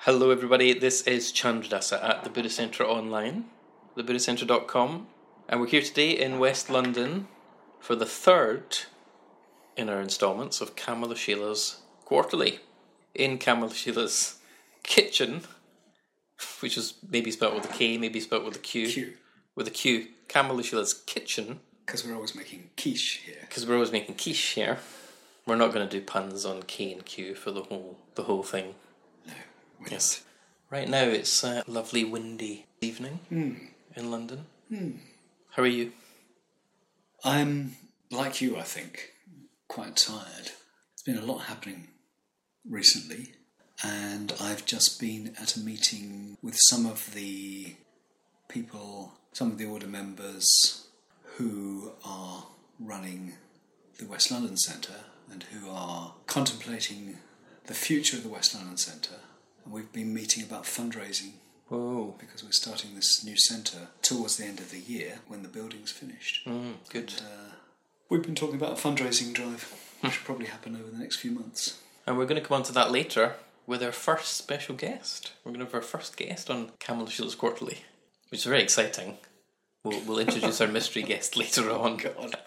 Hello everybody, this is Chandradasa at the Buddha Centre Online, thebuddhacentre.com, and we're here today in West London for the third in our instalments of Kamala Sheila's Quarterly. In Kamala Sheila's kitchen, which is maybe spelled with a K, maybe spelled with a Q. Q. With a Q. Kamala Sheila's kitchen. Because we're always making quiche here. We're not going to do puns on K and Q for the whole thing. No. Yes. Right now it's a lovely windy evening in London. How are you? I'm, like you, I think, quite tired. There's been a lot happening recently, and I've just been at a meeting with some of the people, some of the order members who are running the West London Centre and who are contemplating the future of the West London Centre. And we've been meeting about fundraising. Oh. Because we're starting this new centre towards the end of the year when the building's finished. Good. And, we've been talking about a fundraising drive, which will probably happen over the next few months. And we're going to come on to that later with our first special guest. We're going to have our first guest on Kamala Sheila's Quarterly, which is very exciting. We'll introduce our mystery guest later on. God.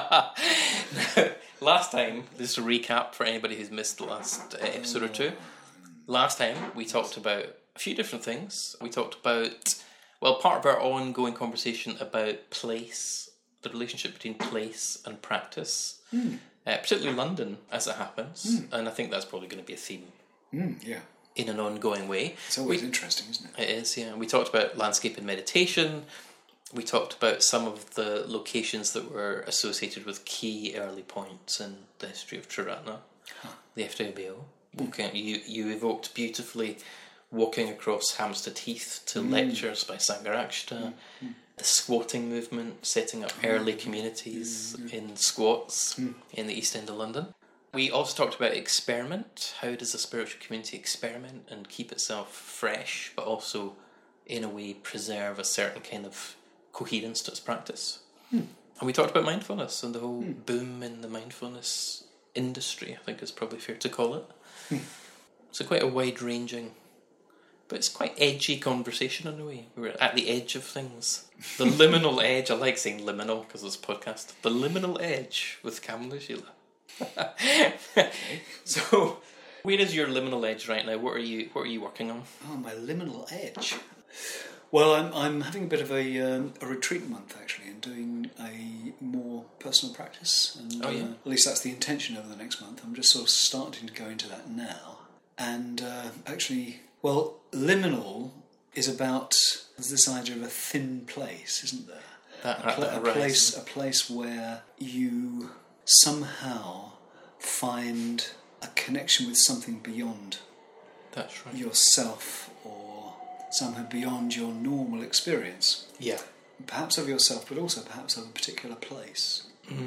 Last time, this is a recap for anybody who's missed the last episode or two. Last time, we talked about a few different things. We talked about, part of our ongoing conversation about place, the relationship between place and practice, particularly London, as it happens. And I think that's probably going to be a theme. Yeah. In an ongoing way. It's always interesting, isn't it? It is, yeah. We talked about landscape and meditation. We talked about some of the locations that were associated with key early points in the history of Triratna, the FWBO. You evoked beautifully walking across Hampstead Heath to lectures by Sangharakshita, the squatting movement, setting up early communities in squats in the East End of London. We also talked about experiment. How does a spiritual community experiment and keep itself fresh, but also, in a way, preserve a certain kind of coherence to its practice? And we talked about mindfulness and the whole boom in the mindfulness industry, I think is probably fair to call it. So quite a wide-ranging, but it's quite edgy conversation in a way. We were at the edge of things. The liminal edge. I like saying liminal because it's a podcast. The liminal edge with Kamala Sheila. So, where is your liminal edge right now? What are you working on? Oh, my liminal edge. Well, I'm having a bit of a retreat month, actually, and doing a more personal practice. And at least that's the intention over the next month. I'm just sort of starting to go into that now. And liminal is about this idea of a thin place, isn't there? A place where you somehow find a connection with something beyond yourself, or somehow beyond your normal experience. Yeah. Perhaps of yourself, but also perhaps of a particular place.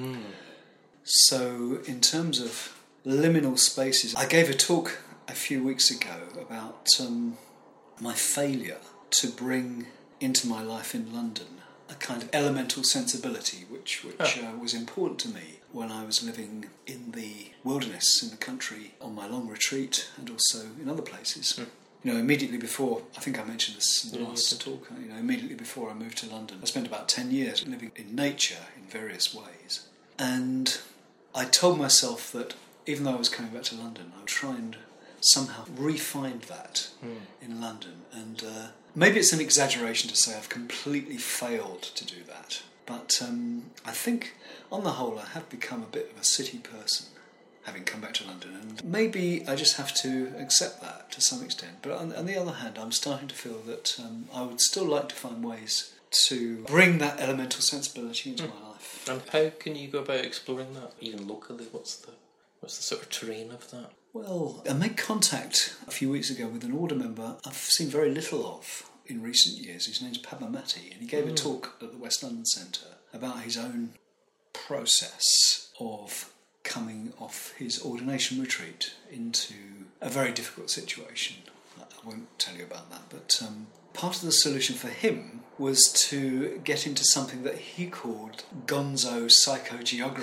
So in terms of liminal spaces, I gave a talk a few weeks ago about my failure to bring into my life in London a kind of elemental sensibility which was important to me when I was living in the wilderness in the country on my long retreat and also in other places. Immediately before, I think I mentioned this in the last talk, immediately before I moved to London, I spent about 10 years living in nature in various ways. And I told myself that even though I was coming back to London, I would try and somehow re-find that in London. And maybe it's an exaggeration to say I've completely failed to do that. But I think, on the whole, I have become a bit of a city person, having come back to London, and maybe I just have to accept that to some extent. But on the other hand, I'm starting to feel that I would still like to find ways to bring that elemental sensibility into my life. And how can you go about exploring that, even locally? What's the sort of terrain of that? Well, I made contact a few weeks ago with an order member I've seen very little of in recent years. His name's Padmamati, and he gave a talk at the West London Centre about his own process of coming off his ordination retreat into a very difficult situation. I won't tell you about that, but part of the solution for him was to get into something that he called gonzo psychogeography.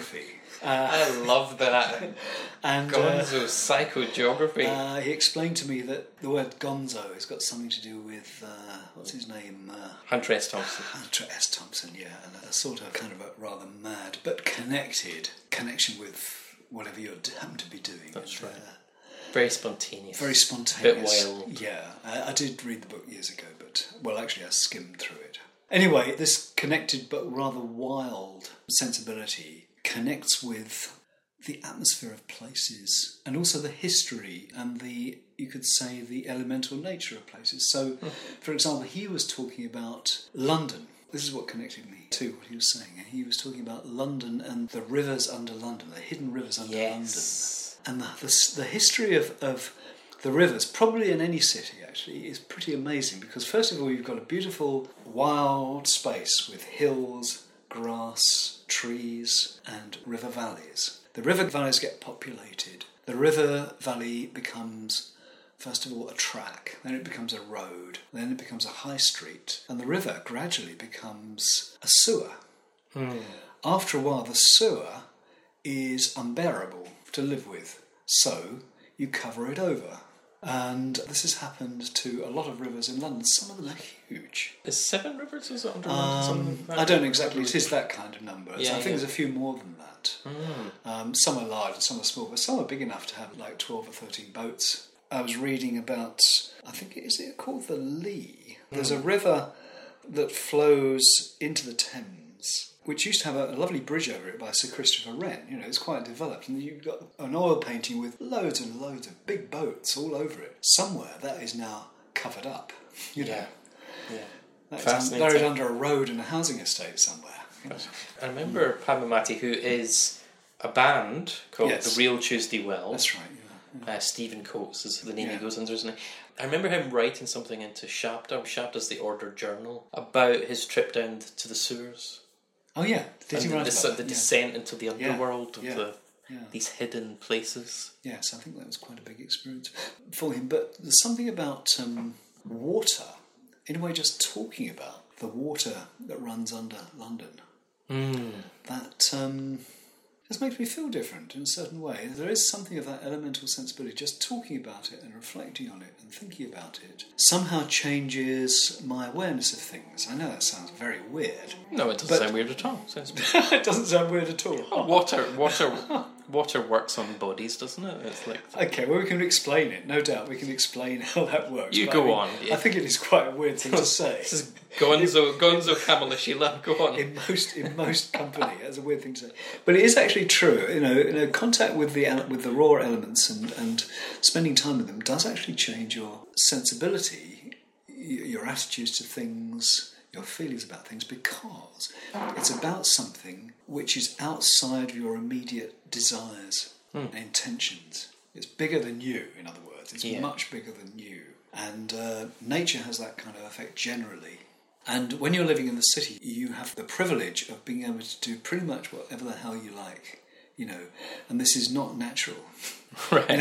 I love that. And Gonzo psychogeography. he explained to me that the word gonzo has got something to do with, what's his name? Hunter S. Thompson. Hunter S. Thompson, yeah. And a sort of kind of a rather mad, but connected connection with whatever you happen to be doing. That's right. Very spontaneous. Very spontaneous. Bit wild. Yeah. I did read the book years ago, but, well, actually I skimmed through it. Anyway, this connected but rather wild sensibility connects with the atmosphere of places and also the history and you could say, the elemental nature of places. So, for example, he was talking about London. This is what connected me to what he was saying. He was talking about London and the rivers under London, the hidden rivers under London. And the history of the rivers, probably in any city actually, is pretty amazing because first of all you've got a beautiful wild space with hills, grass, trees and river valleys. The river valleys get populated. The river valley becomes first of all a track, then it becomes a road, then it becomes a high street, and the river gradually becomes a sewer. After a while the sewer is unbearable to live with, so you cover it over. And this has happened to a lot of rivers in London. Some of them are huge. Is Seven Rivers, is it under London? I don't know exactly. It is that kind of number. Yeah, I think there's a few more than that. Some are large and some are small, but some are big enough to have like 12 or 13 boats. I was reading about, I think, is it called the Lee? There's a river that flows into the Thames, which used to have a lovely bridge over it by Sir Christopher Wren. You know, it's quite developed. And you've got an oil painting with loads and loads of big boats all over it. Somewhere that is now covered up. You know. Yeah. That's buried under a road and a housing estate somewhere. You know. I remember Pamamati, who is a band called The Real Tuesday Wells. That's right, Stephen Coates is the name he goes under, isn't he? I remember him writing something into Shabda. Shabda's the Order Journal about his trip down to the sewers. Oh yeah, did he write about the that? descent into the underworld of Yeah. these hidden places. Yes, I think that was quite a big experience for him. But there's something about water, in a way just talking about the water that runs under London, that just makes me feel different in a certain way. There is something of that elemental sensibility, just talking about it and reflecting on it and thinking about it somehow changes my awareness of things. I know that sounds very weird. No, it doesn't sound weird at all. It doesn't sound weird at all. Water works on bodies, doesn't it? It's like okay, well, we can explain it. No doubt, we can explain how that works. You go on. I think it is quite a weird thing to say. This is Gonzo Kamalashila. Go on. In most company, that's a weird thing to say, but it is actually true. You know, contact with the raw elements and spending time with them does actually change your sensibility, your attitudes to things, your feelings about things, because it's about something which is outside of your immediate desires and intentions. It's bigger than you, in other words. It's much bigger than you. And nature has that kind of effect generally. And when you're living in the city, you have the privilege of being able to do pretty much whatever the hell you like, you know. And this is not natural, right.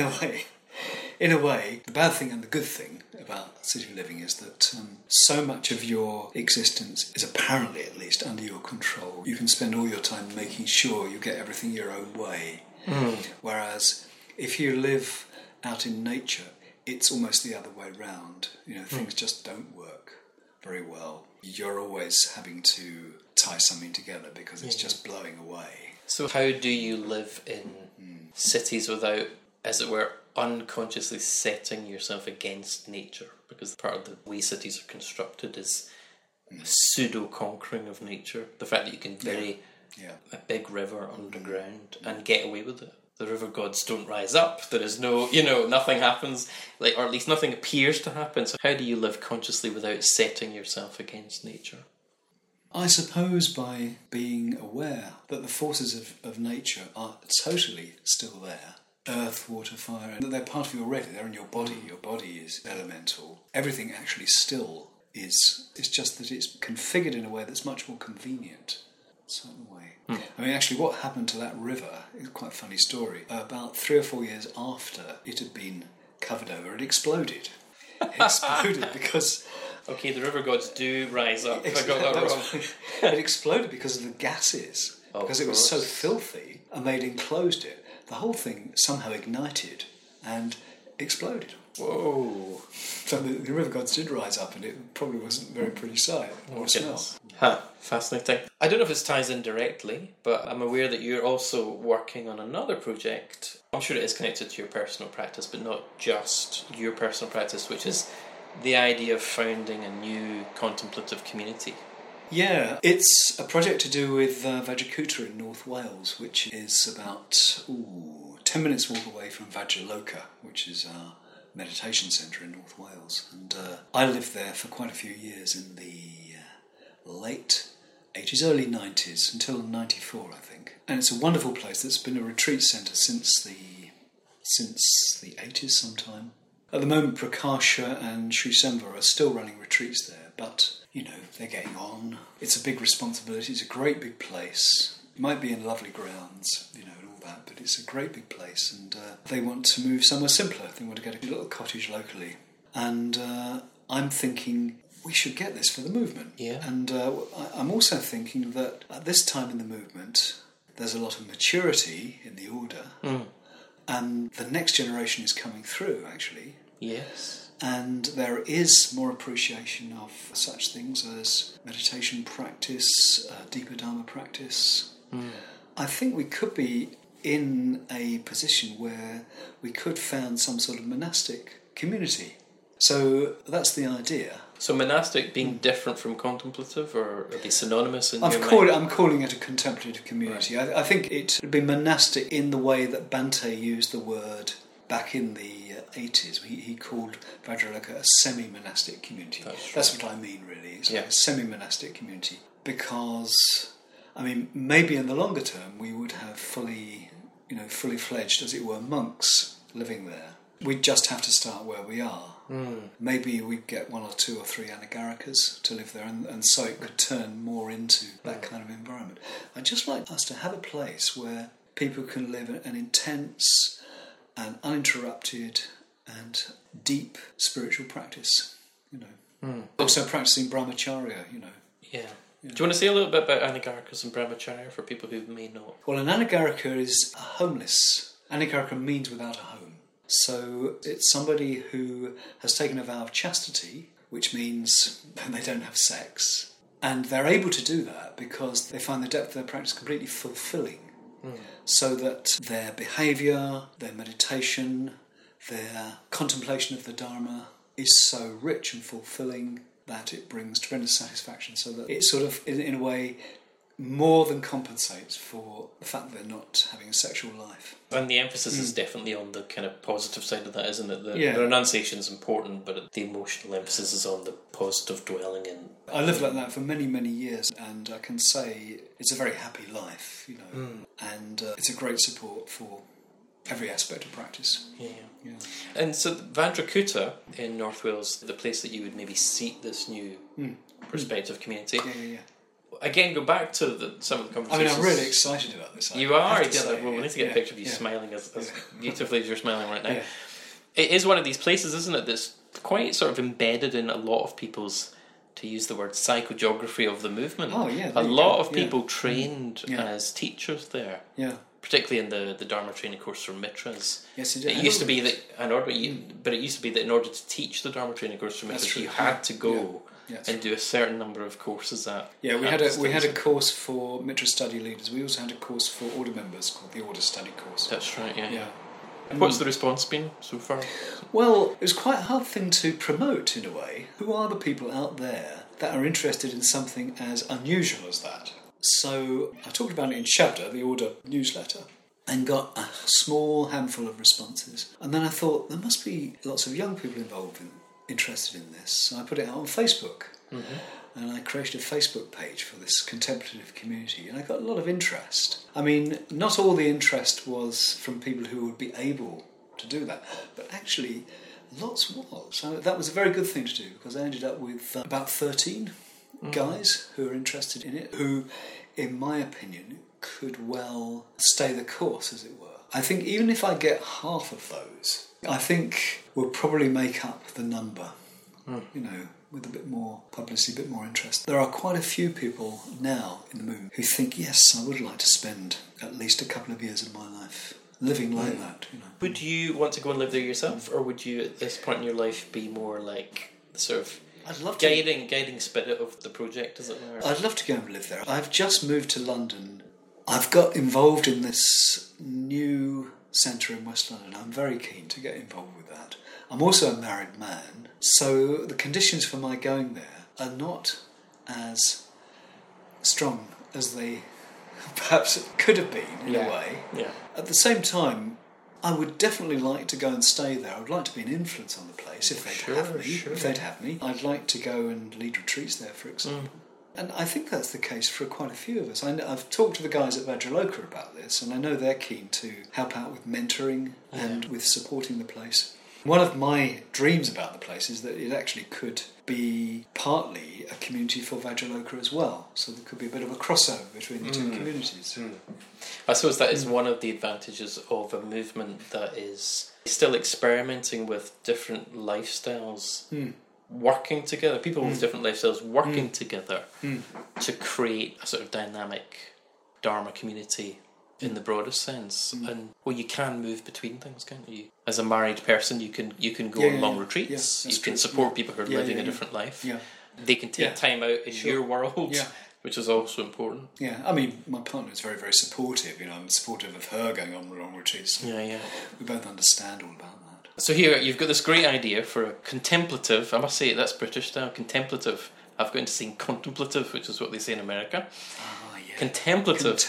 In a way, the bad thing and the good thing about city living is that so much of your existence is apparently, at least, under your control. You can spend all your time making sure you get everything your own way. Whereas if you live out in nature, it's almost the other way round. You know, things just don't work very well. You're always having to tie something together because it's just blowing away. So how do you live in cities without, as it were, unconsciously setting yourself against nature? Because part of the way cities are constructed is pseudo-conquering of nature. The fact that you can bury a big river underground and get away with it. The river gods don't rise up. There is no, nothing happens, or at least nothing appears to happen. So how do you live consciously without setting yourself against nature? I suppose by being aware that the forces of nature are totally still there. Earth, water, fire, and that they're part of you already. They're in your body. Your body is elemental. Everything actually still is. It's just that it's configured in a way that's much more convenient. In a certain way. I mean, actually, what happened to that river is quite a funny story. About 3 or 4 years after it had been covered over, it exploded. It exploded because... Okay, the river gods do rise up. I got that wrong. It exploded because of the gases because it was so filthy, and they'd enclosed it. The whole thing somehow ignited and exploded. Whoa. So the river gods did rise up, and it probably wasn't a very pretty sight or smell. Fascinating. I don't know if this ties in directly, but I'm aware that you're also working on another project. I'm sure it is connected to your personal practice, but not just your personal practice, which is the idea of founding a new contemplative community. Yeah, it's a project to do with Vajrakuta in North Wales, which is about 10 minutes walk away from Vajraloka, which is our meditation centre in North Wales. And I lived there for quite a few years in the late 80s, early 90s, until 94, I think. And it's a wonderful place that's been a retreat centre since the 80s sometime. At the moment, Prakasha and Sri Semva are still running retreats there, but, they're getting on. It's a big responsibility. It's a great big place. It might be in lovely grounds, and all that, but it's a great big place, and they want to move somewhere simpler. They want to get a little cottage locally. And I'm thinking we should get this for the movement. Yeah. And I'm also thinking that at this time in the movement, there's a lot of maturity in the order, and the next generation is coming through, actually. Yes. And there is more appreciation of such things as meditation practice, deeper Dharma practice. I think we could be in a position where we could found some sort of monastic community. So that's the idea. So monastic being different from contemplative, or are they synonymous in your mind? I'm calling it a contemplative community. Right. I think it would be monastic in the way that Bhante used the word back in the 80s. He called Vajraloka a semi-monastic community. That's what I mean, really. It's like a semi-monastic community. Because, maybe in the longer term we would have fully fledged, as it were, monks living there. We'd just have to start where we are. Maybe we'd get 1 or 2 or 3 Anagarikas to live there, and so it could turn more into that kind of environment. I'd just like us to have a place where people can live an intense and uninterrupted and deep spiritual practice, Also practicing brahmacharya, Yeah. Do you want to say a little bit about Anagarikas and brahmacharya for people who may not? Well, an Anagarika is a homeless. Anagarika means without a home. So it's somebody who has taken a vow of chastity, which means they don't have sex. And they're able to do that because they find the depth of their practice completely fulfilling. So that their behaviour, their meditation, their contemplation of the Dharma is so rich and fulfilling that it brings tremendous satisfaction, so that it sort of, in a way, more than compensates for the fact that they're not having a sexual life. And the emphasis is definitely on the kind of positive side of that, isn't it? The renunciation is important, but the emotional emphasis is on the positive dwelling in. I lived like that for many, many years, and I can say it's a very happy life, and it's a great support for every aspect of practice. Yeah. And so Vajrakuta in North Wales, the place that you would maybe seat this new perspective community. Yeah. Again, go back to some of the conversations. I'm really excited about this. You are. Well, we need to get a picture of you smiling as beautifully as you're smiling right now. Yeah. It is one of these places, isn't it, that's quite sort of embedded in a lot of people's, to use the word, psychogeography of the movement. Oh, yeah. A lot of people trained as teachers there. Yeah. Particularly in the Dharma training course for Mitras. Yes, it did. It used to be that in order to teach the Dharma training course for Mitras, you had to go and do a certain number of courses at. Yeah, we had a course for Mitra study leaders. We also had a course for order members called the Order Study Course. That's right. Yeah. What's the response been so far? Well, it was quite a hard thing to promote in a way. Who are the people out there that are interested in something as unusual as that? So I talked about it in Shabda, the Order newsletter, and got a small handful of responses. And then I thought there must be lots of young people interested in this. So I put it out on Facebook. And I created a Facebook page for this contemplative community, and I got a lot of interest. Not all the interest was from people who would be able to do that, but actually lots was. So that was a very good thing to do, because I ended up with about 13 guys who are interested in it, who, in my opinion, could well stay the course, as it were. I think even if I get half of those, I think we'll probably make up the number you know, with a bit more publicity, a bit more interest. There are quite a few people now in the movement who think, yes, I would like to spend at least a couple of years of my life living like that, you know. Would you want to go and live there yourself, or would you, at this point in your life, be more like the sort of I'd love to. guiding spirit of the project, as it were? I'd love to go and live there. I've just moved to London. I've got involved in this new centre in West London. I'm very keen to get involved with that. I'm also a married man, so the conditions for my going there are not as strong as they perhaps could have been, in a way. Yeah. At the same time, I would definitely like to go and stay there. I would like to be an influence on the place if they'd have me. Sure. If they'd have me, I'd like to go and lead retreats there, for example. And I think that's the case for quite a few of us. I've talked to the guys at Vajraloka about this, and I know they're keen to help out with mentoring and with supporting the place. One of my dreams about the place is that it actually could be partly a community for Vajraloka as well. So there could be a bit of a crossover between the two communities. I suppose that is one of the advantages of a movement that is still experimenting with different lifestyles, working together, people with different lifestyles working together to create a sort of dynamic Dharma community in the broadest sense. And well, you can move between things, can't you? As a married person, you can go on long retreats. You can support people who are living a different life. Yeah. They can take time out in your world, which is also important. Yeah, I mean, my partner is very, very supportive. You know, I'm supportive of her going on long retreats. Yeah. We both understand all about that. So here, you've got this great idea for a contemplative, I must say that's British style, contemplative. I've got into saying contemplative, which is what they say in America. Contemplative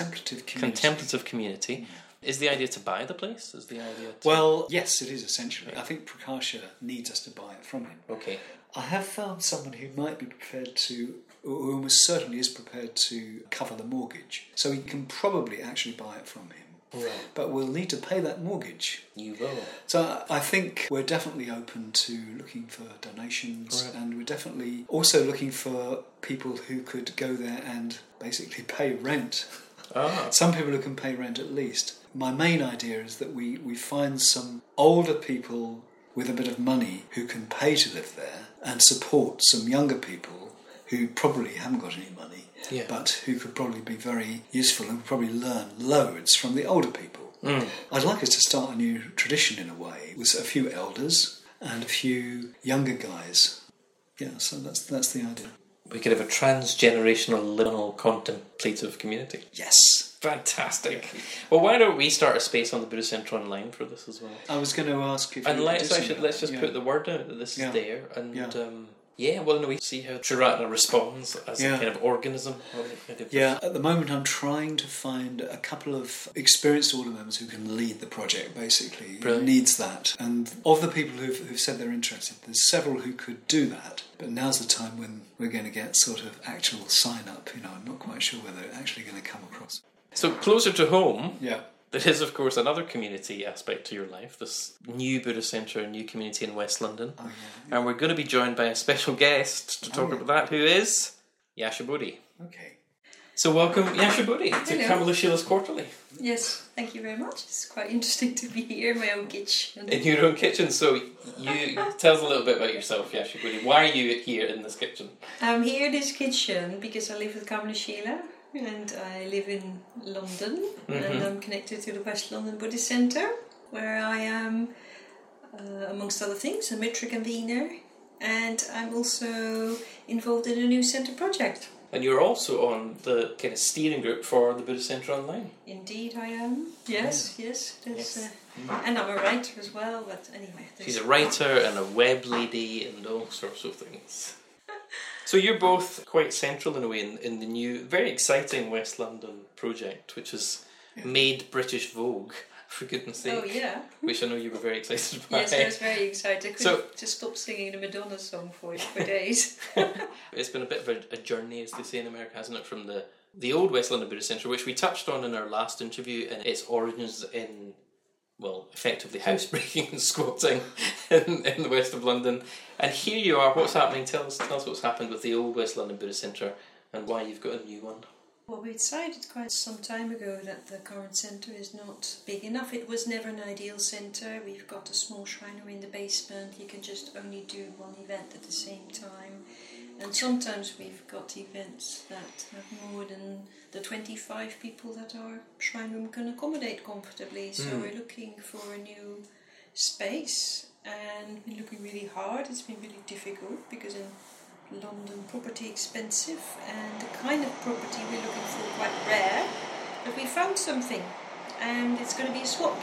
community. Is the idea to buy the place? Is the idea to... Well, yes, it is essentially. I think Prakasha needs us to buy it from him. Okay. I have found someone who might be prepared to, or almost certainly is prepared to cover the mortgage. So he can probably actually buy it from him. Right. But we'll need to pay that mortgage. You will. So I think we're definitely open to looking for donations, and we're definitely also looking for people who could go there and basically pay rent. Some people who can pay rent at least. My main idea is that we find some older people with a bit of money who can pay to live there and support some younger people who probably haven't got any money, but who could probably be very useful and probably learn loads from the older people. I'd like us to start a new tradition in a way, with a few elders and a few younger guys. Yeah, so that's the idea. We could have a transgenerational liminal contemplative community. Yes. Fantastic. Well, why don't we start a space on the Buddhist Centre Online for this as well? I was going to ask if... And let's just put the word out that this is there. And well, we see how Triratna responds as a kind of organism. At the moment I'm trying to find a couple of experienced order members who can lead the project, basically. Brilliant. It needs that. And of the people who've said they're interested, there's several who could do that. But now's the time when we're going to get sort of actual sign-up. You know, I'm not quite sure whether it's actually going to come across. So closer to home... Yeah. There is, of course, another community aspect to your life, this new Buddhist Centre, a new community in West London. Oh, yeah. And we're going to be joined by a special guest to talk about that, who is Yasha Bodhi. Okay. So welcome, Yasha Bodhi, to Kamalashila's Quarterly. Yes, thank you very much. It's quite interesting to be here in my own kitchen. In your own kitchen. So you tell us a little bit about yourself, Yasha Bodhi. Why are you here in this kitchen? I'm here in this kitchen because I live with Kamalashila. And I live in London, and I'm connected to the West London Buddhist Centre, where I am, amongst other things, a mitra convener, and I'm also involved in a new centre project. And you're also on the kind of steering group for the Buddhist Centre Online. Indeed I am, yes. And I'm a writer as well, but anyway. She's a writer and a web lady and all sorts of things. So you're both quite central in a way in the new, very exciting West London project, which has made British Vogue, for goodness sake. Oh, yeah. Which I know you were very excited about. Yes, I was very excited. I couldn't just stop singing the Madonna song for days. It's been a bit of a journey, as they say in America, hasn't it, from the old West London Buddhist Centre, which we touched on in our last interview, and its origins in, well, effectively housebreaking and squatting in the west of London. And here you are, what's happening? Tell us what's happened with the old West London Buddhist Centre and why you've got a new one. Well, we decided quite some time ago that the current centre is not big enough. It was never an ideal centre. We've got a small shrinery in the basement. You can just only do one event at the same time. And sometimes we've got events that have more than the 25 people that our shrine room can accommodate comfortably. So we're looking for a new space, and we're looking really hard. It's been really difficult because in London property expensive, and the kind of property we're looking for quite rare. But we found something, and it's going to be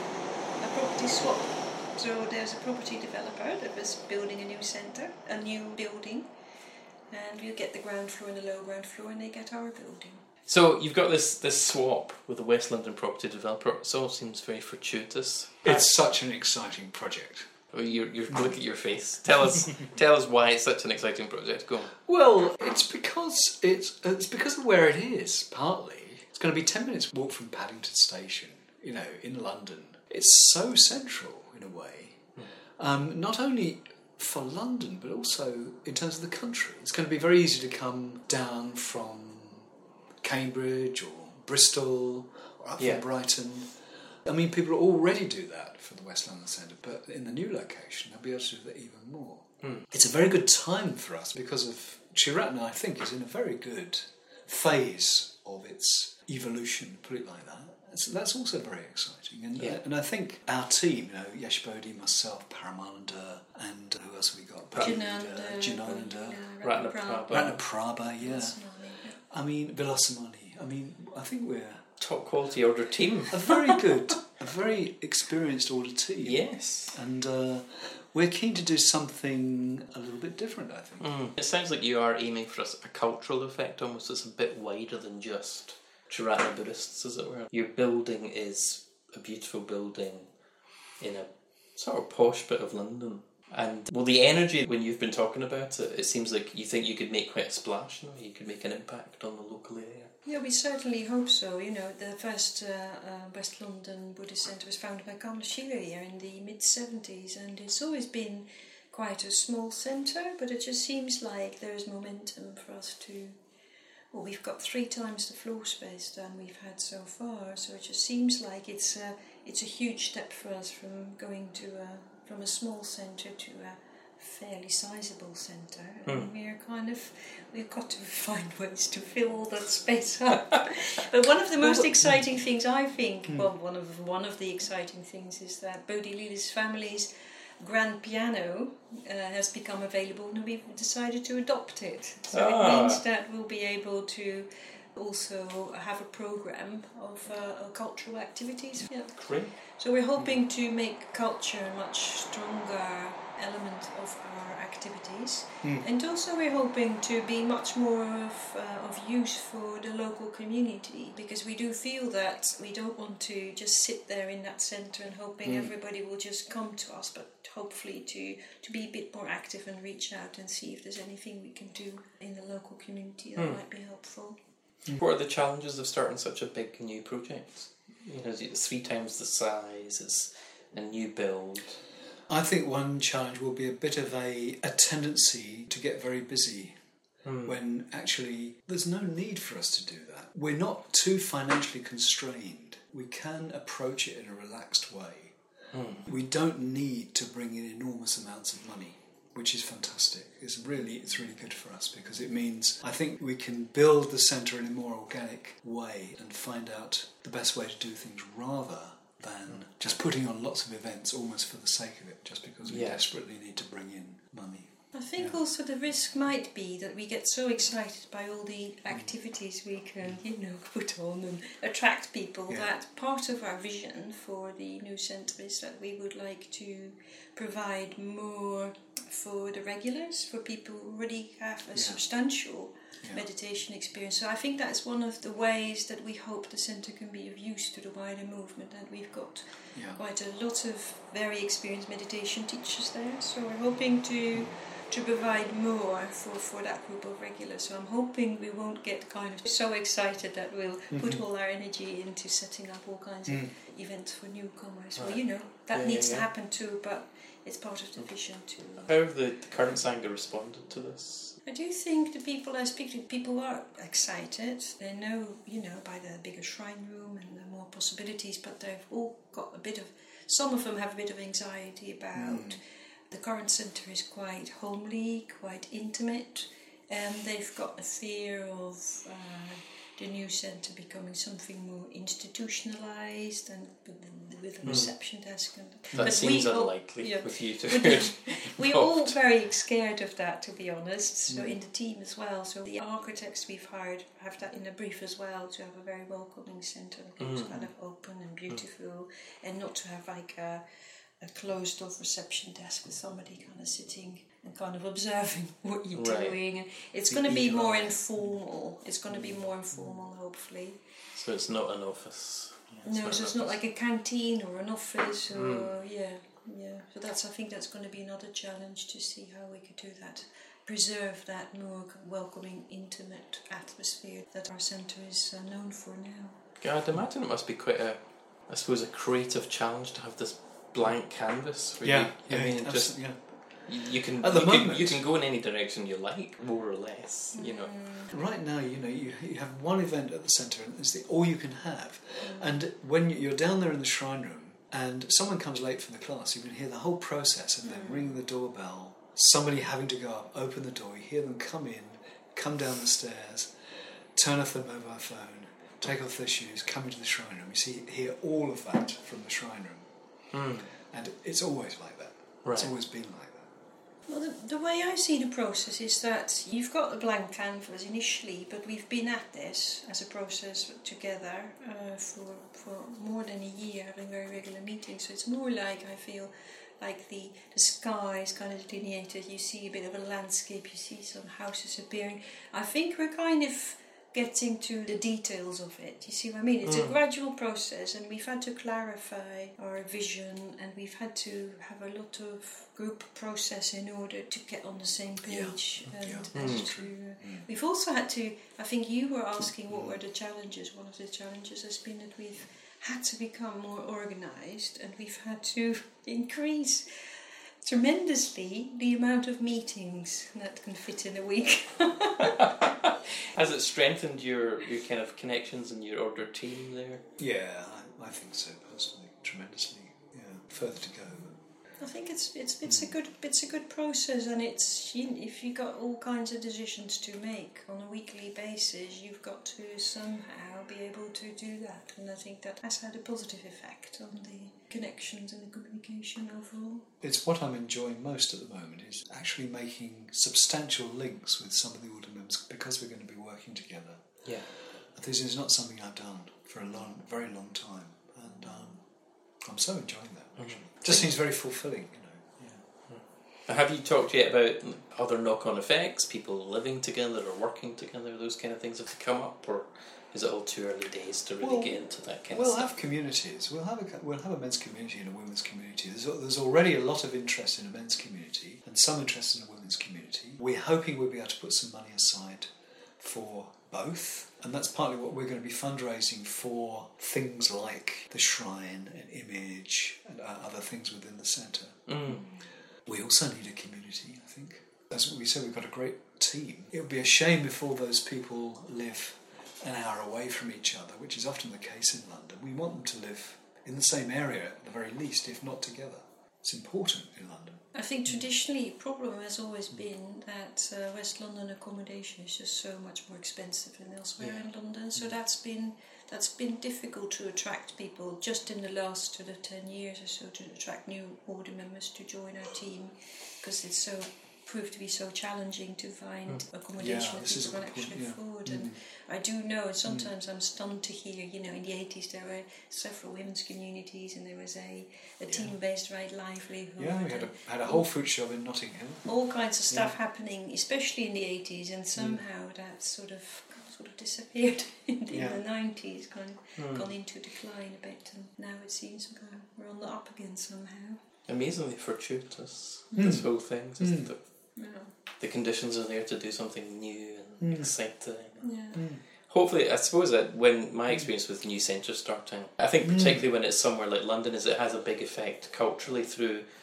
a property swap. So there's a property developer that was building a new centre, a new building, and we'll get the ground floor and the low ground floor, and they get our building. So you've got this swap with the West London property developer. It all seems very fortuitous. It's such an exciting project. Well, you look at your face. Tell us why it's such an exciting project. Go on. Well, it's because of where it is. Partly, it's going to be 10 minutes walk from Paddington Station. In London, it's so central in a way. Not only for London, but also in terms of the country. It's going to be very easy to come down from Cambridge or Bristol or up from Brighton. I mean, people already do that for the West London Centre, but in the new location, they'll be able to do that even more. It's a very good time for us because of Triratna, I think, is in a very good phase of its evolution, put it like that. So that's also very exciting. And I think our team, Yesh Bodhi, myself, Paramananda, and who else have we got? Jananda, Ratna Prabha, I mean, Vilasamani. I think we're top quality order team. A very experienced order team. Yes. And we're keen to do something a little bit different, I think. It sounds like you are aiming for a cultural effect, almost. It's a bit wider than just Triratna Buddhists, as it were. Your building is a beautiful building in a sort of posh bit of London. And, well, the energy, when you've been talking about it, it seems like you think you could make quite a splash, you could make an impact on the local area. Yeah, we certainly hope so. The first West London Buddhist Centre was founded by Kamalashila here in the mid-70s, and it's always been quite a small centre, but it just seems like there's momentum for us to... Well, we've got 3 times the floor space than we've had so far, so it just seems like it's a huge step for us from going to from a small centre to a fairly sizable centre, and we've got to find ways to fill all that space up. But one of the most exciting things, I think, one of the exciting things is that Bodhi Lila's family's grand piano has become available, and we've decided to adopt it. So it means that we'll be able to also have a programme of cultural activities. Yeah. Great. So we're hoping to make culture a much stronger element of our activities, and also we're hoping to be much more of use for the local community, because we do feel that we don't want to just sit there in that centre and hoping everybody will just come to us, but hopefully to be a bit more active and reach out and see if there's anything we can do in the local community that might be helpful. What are the challenges of starting such a big new project? It's 3 times the size, it's a new build. I think one challenge will be a bit of a tendency to get very busy when actually there's no need for us to do that. We're not too financially constrained. We can approach it in a relaxed way. We don't need to bring in enormous amounts of money, which is fantastic. It's really good for us, because it means I think we can build the centre in a more organic way and find out the best way to do things, rather than just putting on lots of events almost for the sake of it, just because we desperately need to bring in money. I think also the risk might be that we get so excited by all the activities we can, put on and attract people, that part of our vision for the new centre is that we would like to provide more for the regulars, for people who already have a substantial meditation experience. So I think that's one of the ways that we hope the centre can be of use to the wider movement, and we've got quite a lot of very experienced meditation teachers there, so we're hoping to provide more for that group of regulars. So I'm hoping we won't get kind of so excited that we'll put all our energy into setting up all kinds of events for newcomers. Well, that needs to happen too, but it's part of the vision too. How have the current Sangha responded to this? I do think the people I speak to, people are excited. They know, by the bigger shrine room and the more possibilities, but they've all got some of them have a bit of anxiety about the current centre is quite homely, quite intimate, and they've got a fear of the new centre becoming something more institutionalised and with a reception desk. That seems unlikely with you two. We're all very scared of that, to be honest, so in the team as well. So the architects we've hired have that in the brief as well, to have a very welcoming centre that looks kind of open and beautiful, and not to have like a closed off reception desk with somebody kind of sitting and kind of observing what you're doing. And it's going to be more informal. It's going to be more informal, hopefully. So it's not an office. No, so it's not like a canteen or an office or So I think that's going to be another challenge, to see how we could do that, preserve that more welcoming, intimate atmosphere that our centre is known for now. Yeah, I'd imagine it must be quite a creative challenge to have this blank canvas. Where you can go in any direction you like, more or less. Right now, you have one event at the centre, and it's all you can have. And when you're down there in the shrine room, and someone comes late from the class, you can hear the whole process of them ringing the doorbell, somebody having to go up, open the door. You hear them come in, come down the stairs, turn off their mobile phone, take off their shoes, come into the shrine room. You hear all of that from the shrine room. And it's always like that. Right. It's always been like that. Well, the way I see the process is that you've got the blank canvas initially, but we've been at this as a process together for more than a year, having very regular meetings. So it's more like, I feel like the sky is kind of delineated. You see a bit of a landscape, you see some houses appearing. I think we're kind of getting to the details of it. You see what I mean? It's a gradual process, and we've had to clarify our vision, and we've had to have a lot of group process in order to get on the same page. We've also had to, I think you were asking what were the challenges. One of the challenges has been that we've had to become more organised, and we've had to increase tremendously the amount of meetings that can fit in a week. Has it strengthened your kind of connections and your order team there? Yeah, I think so personally, tremendously. Yeah, further to go. I think it's a good process, and it's, if you've got all kinds of decisions to make on a weekly basis, you've got to somehow be able to do that, and I think that has had a positive effect on the connections and the communication overall. It's what I'm enjoying most at the moment, is actually making substantial links with some of the order members, because we're going to be working together. Yeah, this is not something I've done for a very long time, and I'm so enjoying that. Actually, just seems very fulfilling, Have you talked yet about other knock-on effects, people living together or working together, those kind of things have come up, or is it all too early days to really get into that kind of stuff? We'll have communities. We'll have a men's community and a women's community. There's already a lot of interest in a men's community and some interest in a women's community. We're hoping we'll be able to put some money aside for both, and that's partly what we're going to be fundraising for, things like the shrine and image and other things within the centre. We also need a community, I think. As we said, we've got a great team. It would be a shame if all those people live an hour away from each other, which is often the case in London. We want them to live in the same area at the very least, if not together. It's important in London. I think traditionally the problem has always been that West London accommodation is just so much more expensive than elsewhere in London. So that's been difficult to attract people just in the last 10 years or so, to attract new order members to join our team, because it's proved to be so challenging to find accommodation that people can actually afford. And I do know, and sometimes I'm stunned to hear, in the 80s there were several women's communities, and there was a team-based right livelihood. Yeah, we had a whole food shop in Notting Hill. All kinds of stuff happening, especially in the 80s, and somehow that sort of disappeared in the 90s, kind of gone into decline a bit, and now it seems we're on the up again somehow. Amazingly fortuitous, this whole thing, isn't it? Yeah. The conditions are there to do something new and exciting. Hopefully, I suppose that when my experience with new centres starting, I think particularly when it's somewhere like London, is it has a big effect culturally through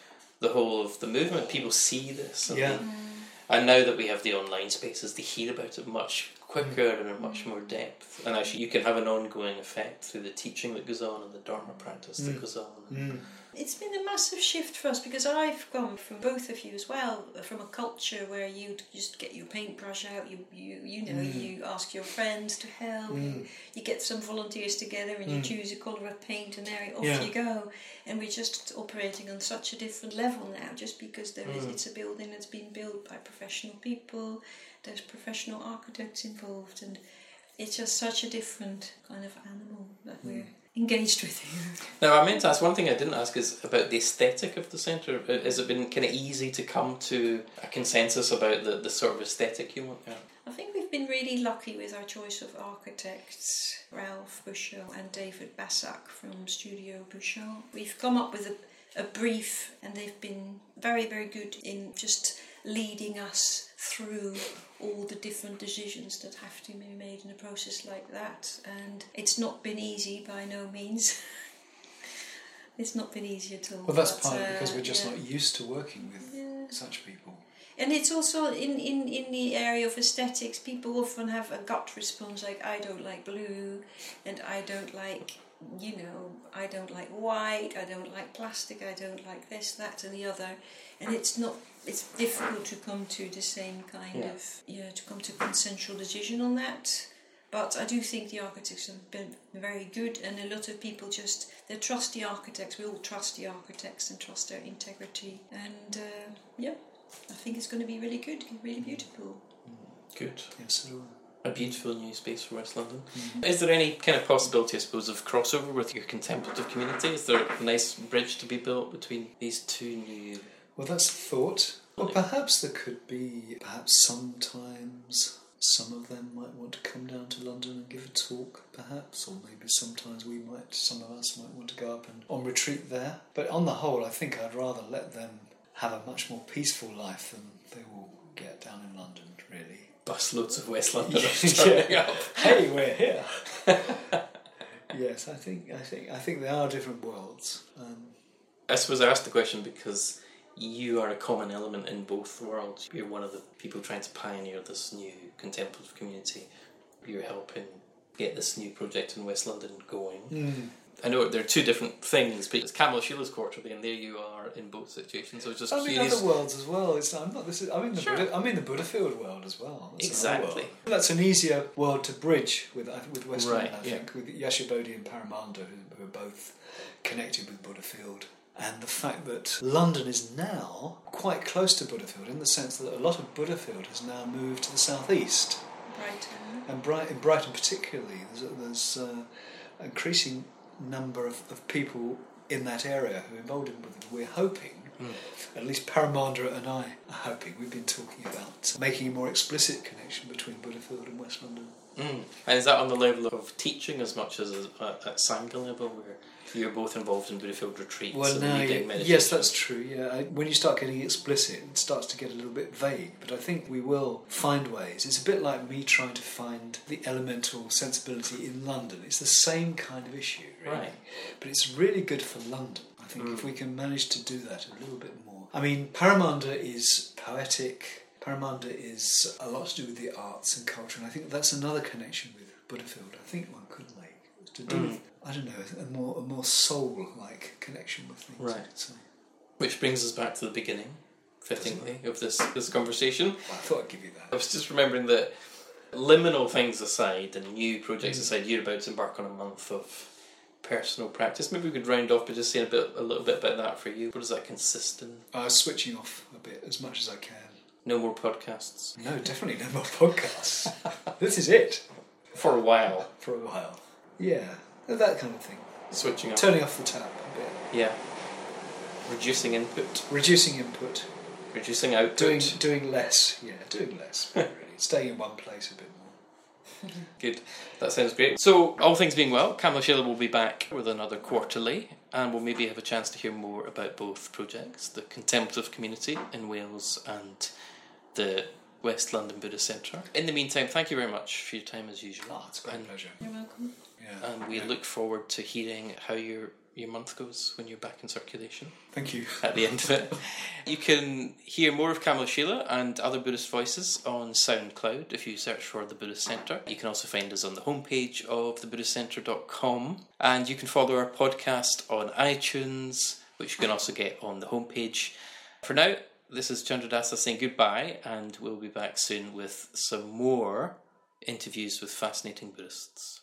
the whole of the movement. People see this. And Yeah. and now that we have the online spaces, they hear about it much quicker and in much more depth. And actually you can have an ongoing effect through the teaching that goes on and the Dharma practice that goes on. It's been a massive shift for us because I've come from both of you as well, from a culture where you just get your paintbrush out, you ask your friends to help, you get some volunteers together and you choose a colour of paint and there off you go. And we're just operating on such a different level now, just because it's a building that's been built by professional people, there's professional architects involved, and it's just such a different kind of animal that we're engaged with here. Now, I meant to ask, one thing I didn't ask is about the aesthetic of the centre. Has it been kind of easy to come to a consensus about the sort of aesthetic you want there? I think we've been really lucky with our choice of architects, Ralph Bushell and David Bassack from Studio Bushell. We've come up with a brief, and they've been very, very good in just leading us through all the different decisions that have to be made in a process like that. And it's not been easy by no means. It's not been easy at all. Well, that's partly because we're just not used to working with such people. And it's also in the area of aesthetics, people often have a gut response like, I don't like blue, and I don't like, I don't like white, I don't like plastic, I don't like this, that and the other. And it's difficult to come to the same kind of, to come to a consensual decision on that. But I do think the architects have been very good, and a lot of people they trust the architects. We all trust the architects and trust their integrity. And I think it's going to be really good, really beautiful. Good. Yes, it will. A beautiful new space for West London. Is there any kind of possibility, I suppose, of crossover with your contemplative community? Is there a nice bridge to be built between these two new... Well, that's the thought. Well, perhaps there could be, sometimes some of them might want to come down to London and give a talk, perhaps, or maybe sometimes some of us might want to go up and on retreat there. But on the whole, I think I'd rather let them have a much more peaceful life than they will get down in London, really. Busloads of West Londoners turning up. Hey, we're here. Yes, I think they are different worlds. I suppose I asked the question because you are a common element in both worlds. You're one of the people trying to pioneer this new contemplative community. You're helping get this new project in West London going. I know there are two different things, but it's Camilla Sheila's quarterly, and there you are in both situations. So I was just curious. I'm in other worlds as well. I'm in the Buddhafield world as well. That's exactly. That's an easier world to bridge with West London, I think, yeah. with Yashabodhi and Paramanda, who are both connected with Buddhafield. And the fact that London is now quite close to Buddhafield, in the sense that a lot of Buddhafield has now moved to the southeast. Brighton. And in Brighton particularly, there's an increasing number of people in that area who are involved in Buddhafield. We're hoping, at least Paramanda and I are hoping, we've been talking about making a more explicit connection between Buddhafield and West London. And is that on the level of teaching as much as at Sangha level, where you're both involved in Buddhafield retreats and leading meditation? Yes, that's true. Yeah, when you start getting explicit, it starts to get a little bit vague. But I think we will find ways. It's a bit like me trying to find the elemental sensibility in London. It's the same kind of issue, really. Right. But it's really good for London. I think if we can manage to do that a little bit more. I mean, Paramanda is poetic. Paramanda is a lot to do with the arts and culture, and I think that's another connection with Buddhafield. I think one could make to do with, I don't know, a more soul-like connection with things. Right. I'd say. Which brings us back to the beginning, fittingly, of this conversation. Well, I thought I'd give you that. I was just remembering that, liminal things aside and new projects aside, you're about to embark on a month of personal practice. Maybe we could round off by just saying a little bit about that for you. What does that consist in? Switching off a bit as much as I can. No more podcasts? No, definitely no more podcasts. This is it. For a while. For a while. Yeah, that kind of thing. Switching off. Turning off the tap a bit. Yeah. Reducing input. Reducing input. Reducing output. Doing less. Yeah, doing less, really. Staying in one place a bit more. Good. That sounds great. So, all things being well, Camilla Sheila will be back with another quarterly, and we'll maybe have a chance to hear more about both projects, the contemplative community in Wales and the West London Buddhist Centre. In the meantime, thank you very much for your time as usual. Oh, it's a great pleasure. You're welcome. Yeah. And we look forward to hearing how you're your month goes when you're back in circulation. Thank you. At the end of it. You can hear more of Kamala Sheila and other Buddhist voices on SoundCloud if you search for The Buddhist Centre. You can also find us on the homepage of thebuddhistcentre.com, and you can follow our podcast on iTunes, which you can also get on the homepage. For now, this is Chandradasa saying goodbye, and we'll be back soon with some more interviews with fascinating Buddhists.